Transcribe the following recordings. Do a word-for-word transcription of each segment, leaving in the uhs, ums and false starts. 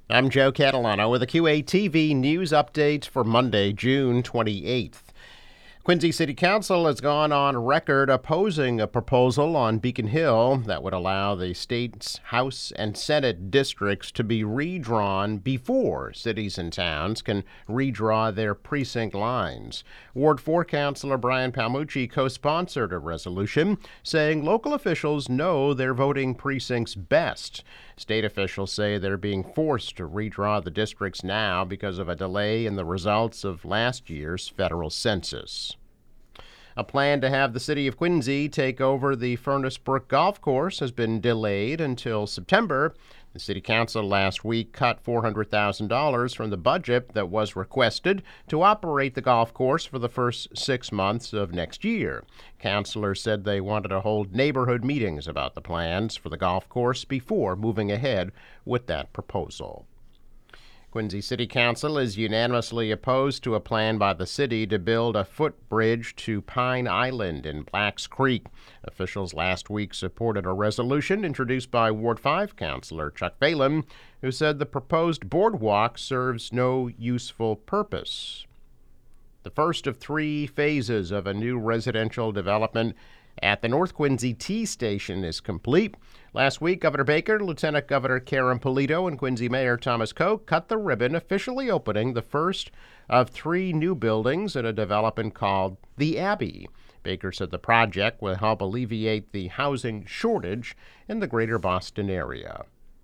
I'm Joe Catalano with a Q A T V news update for Monday, June twenty-eighth. Quincy City Council has gone on record opposing a proposal on Beacon Hill that would allow the state's House and Senate districts to be redrawn before cities and towns can redraw their precinct lines. Ward four Councilor Brian Palmucci co-sponsored a resolution saying local officials know their voting precincts best. State officials say they're being forced to redraw the districts now because of a delay in the results of last year's federal census. A plan to have the city of Quincy take over the Furnace Brook Golf Course has been delayed until September. The city council last week cut four hundred thousand dollars from the budget that was requested to operate the golf course for the first six months of next year. Councilors said they wanted to hold neighborhood meetings about the plans for the golf course before moving ahead with that proposal. Quincy City Council is unanimously opposed to a plan by the city to build a footbridge to Pine Island in Blacks Creek. Officials last week supported a resolution introduced by Ward five Councilor Chuck Phelan, who said the proposed boardwalk serves no useful purpose. The first of three phases of a new residential development at the North Quincy T Station is complete. Last week, Governor Baker, Lieutenant Governor Karen Polito, and Quincy Mayor Thomas Koch cut the ribbon, officially opening the first of three new buildings in a development called The Abbey. Baker said the project will help alleviate the housing shortage in the greater Boston area.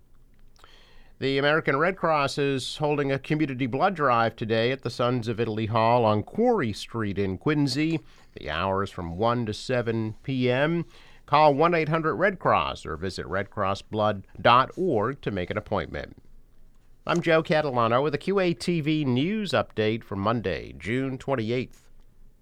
The American Red Cross is holding a community blood drive today at the Sons of Italy Hall on Quarry Street in Quincy. The hours from one to seven p.m. Call one eight hundred red cross or visit red cross blood dot org to make an appointment. I'm Joe Catalano with a Q A T V news update for Monday, June twenty-eighth.